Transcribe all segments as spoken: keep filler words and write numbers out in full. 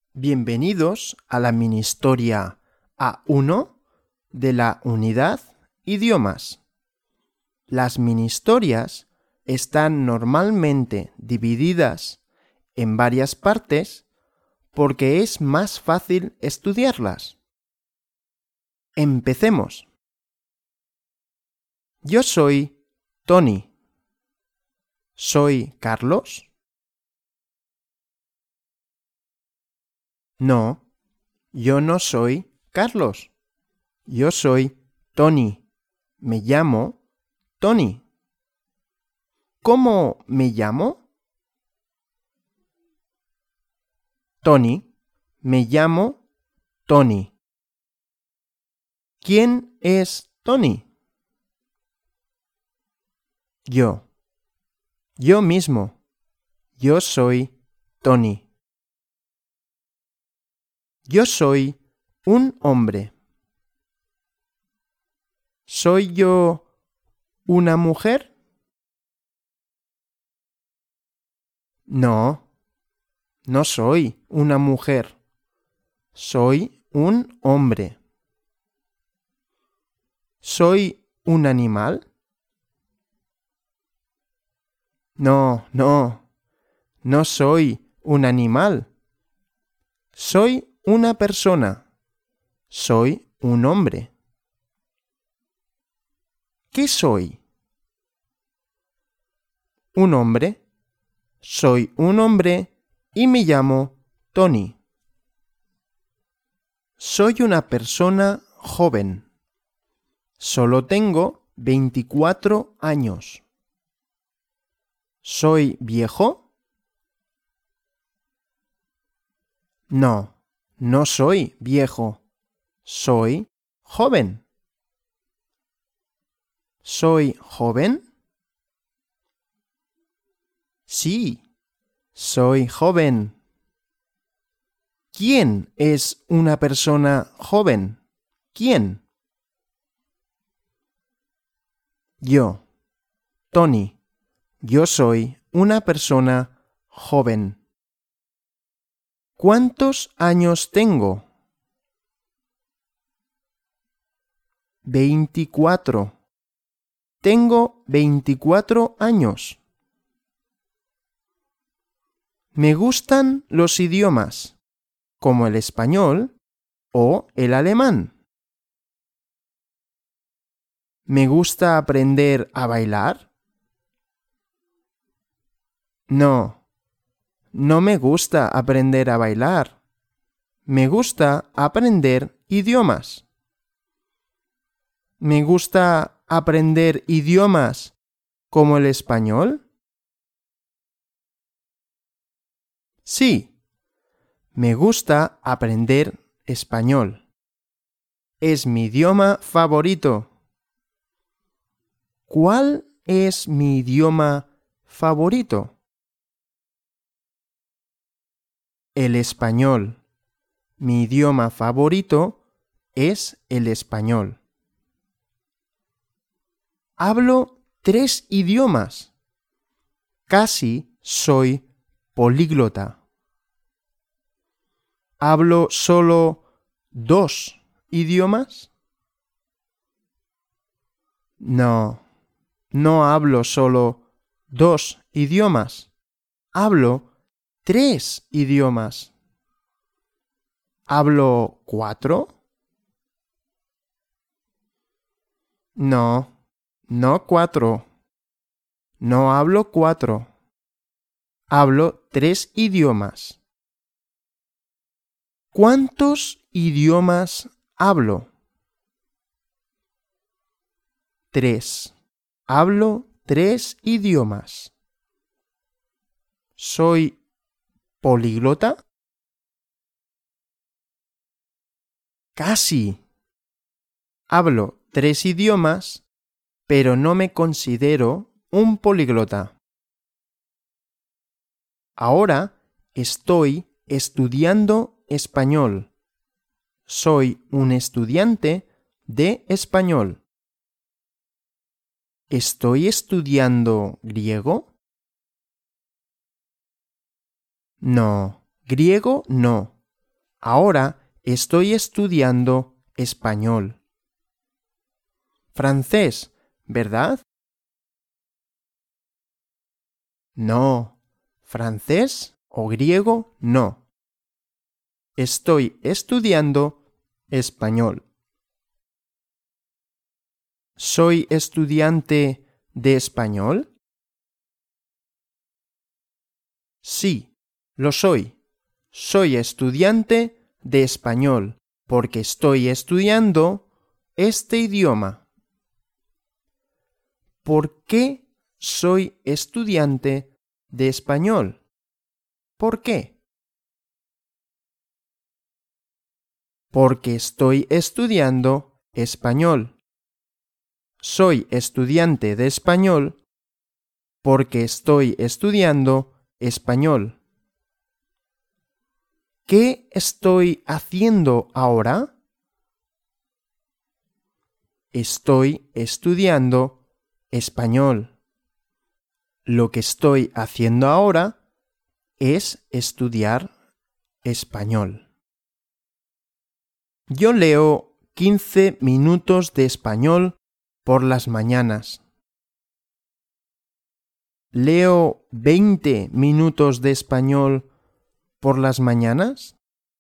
Bienvenidos a la mini historia A uno de la unidad Idiomas. Las mini historias están normalmente divididas en varias partes porque es más fácil estudiarlas. Empecemos. Yo soy Tony. ¿Soy Carlos? No, yo no soy Carlos. Yo soy Tony. Me llamo Tony. ¿Cómo me llamo? Tony. Me llamo Tony. ¿Quién es Tony? Yo. Yo mismo. Yo soy Tony. Yo soy un hombre. ¿Soy yo una mujer? No, no soy una mujer. Soy un hombre. ¿Soy un animal? No, no, no soy un animal. Soy una persona. Soy un hombre. ¿Qué soy? Un hombre. Soy un hombre y me llamo Tony. Soy una persona joven. Solo tengo veinticuatro años. ¿Soy viejo? No, no soy viejo. Soy joven. ¿Soy joven? Sí, soy joven. ¿Quién es una persona joven? ¿Quién? Yo, Tony. Yo soy una persona joven. ¿Cuántos años tengo? Veinticuatro. Tengo veinticuatro años. Me gustan los idiomas, como el español o el alemán. ¿Me gusta aprender a bailar? No, no me gusta aprender a bailar. Me gusta aprender idiomas. ¿Me gusta aprender idiomas como el español? Sí, me gusta aprender español. Es mi idioma favorito. ¿Cuál es mi idioma favorito? El español. Mi idioma favorito es el español. Hablo tres idiomas. Casi soy políglota. ¿Hablo solo dos idiomas? No, no hablo solo dos idiomas. Hablo tres idiomas. ¿Hablo cuatro? No, no cuatro. No hablo cuatro. Hablo tres idiomas. ¿Cuántos idiomas hablo? Tres. Hablo tres idiomas. ¿Soy políglota? Casi. Hablo tres idiomas, pero no me considero un políglota. Ahora estoy estudiando español. Soy un estudiante de español. ¿Estoy estudiando griego? No, griego no. Ahora estoy estudiando español. Francés, ¿verdad? No. Francés o griego, no. Estoy estudiando español. ¿Soy estudiante de español? Sí, lo soy. Soy estudiante de español porque estoy estudiando este idioma. ¿Por qué soy estudiante de español? ¿Por qué? Porque estoy estudiando español. Soy estudiante de español porque estoy estudiando español. ¿Qué estoy haciendo ahora? Estoy estudiando español. Lo que estoy haciendo ahora es estudiar español. Yo leo quince minutos de español por las mañanas. ¿Leo veinte minutos de español por las mañanas?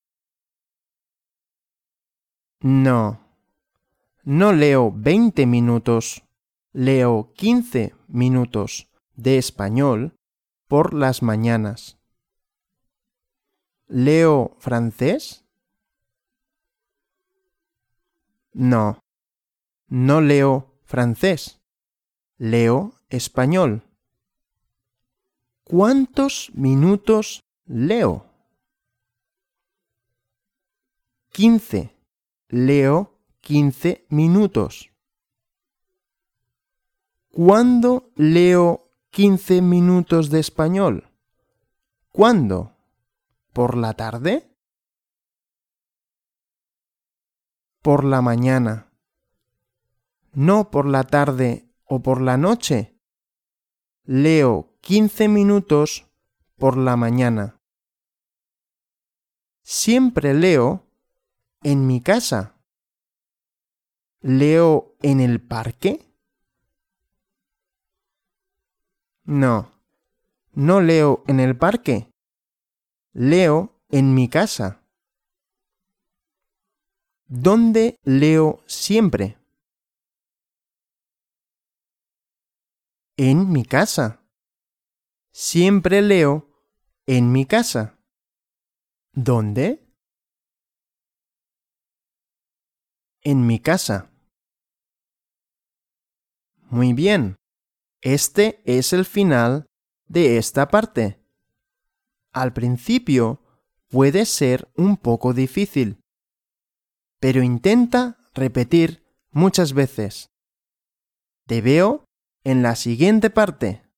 No, no leo veinte minutos, leo quince minutos de español por las mañanas. ¿Leo francés? No, no leo francés, leo español. ¿Cuántos minutos leo? quince. Leo quince minutos. ¿Cuándo leo quince minutos de español? ¿Cuándo? ¿Por la tarde? Por la mañana. No por la tarde o por la noche. Leo quince minutos por la mañana. Siempre leo en mi casa. ¿Leo en el parque? No, no leo en el parque. Leo en mi casa. ¿Dónde leo siempre? En mi casa. Siempre leo en mi casa. ¿Dónde? En mi casa. Muy bien. Este es el final de esta parte. Al principio puede ser un poco difícil, pero intenta repetir muchas veces. Te veo en la siguiente parte.